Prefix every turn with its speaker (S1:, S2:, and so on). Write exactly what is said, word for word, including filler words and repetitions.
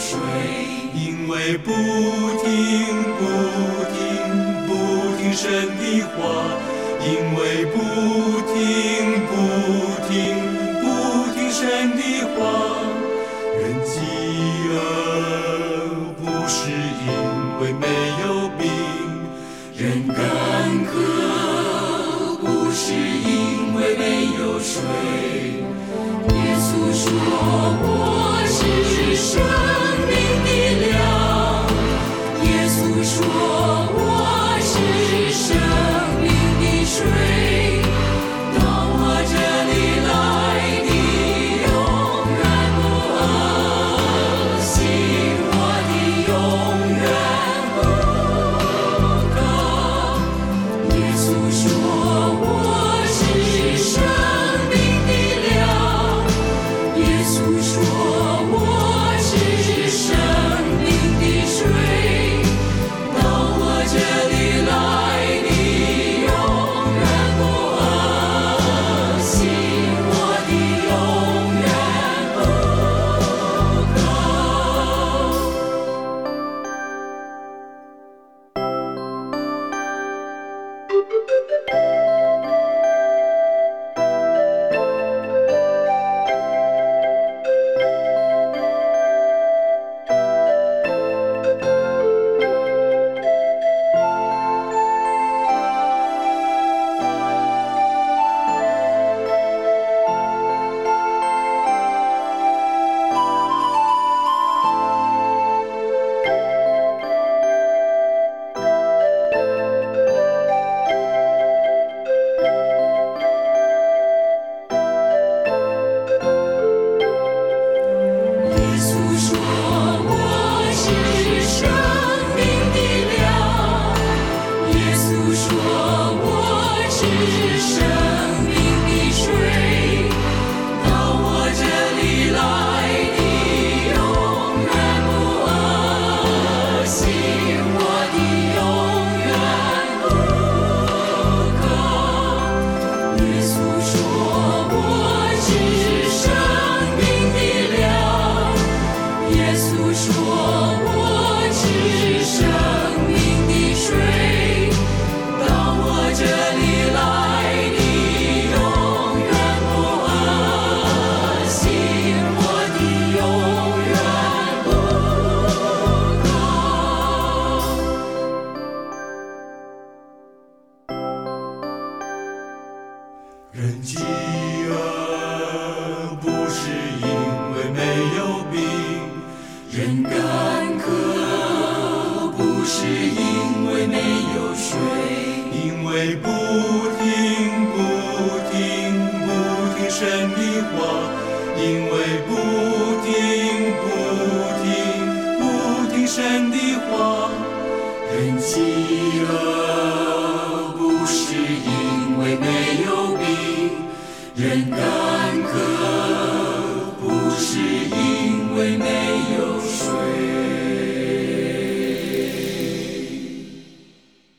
S1: 水，因为不听不听不听神的话，因为不听不听不听神的话，人饥饿不是因为没有饼，人干渴不是因为没有水。耶稣说我是生命的粮，耶稣说我是生命的水，到我这里来你永远不饿，信我的永远不渴。耶稣说我是生命的粮，耶稣说我是生命的水，到我这里来你永远不饿，信我的永远不耶稣说我是生命的粮，耶稣说我是生命的水，到我这里来你永远不饿，信我的永远不渴。耶稣说我是生命的粮，耶稣说我是生命的水，到我这里来你永远不饿，信我的永远不渴。人饥饿不是因为没有饼，人干渴不是因为没有水，因为不听不听不听神的话，因为不听不听不听神的话，人饥饿不是因为没有饼，人干渴不是因为没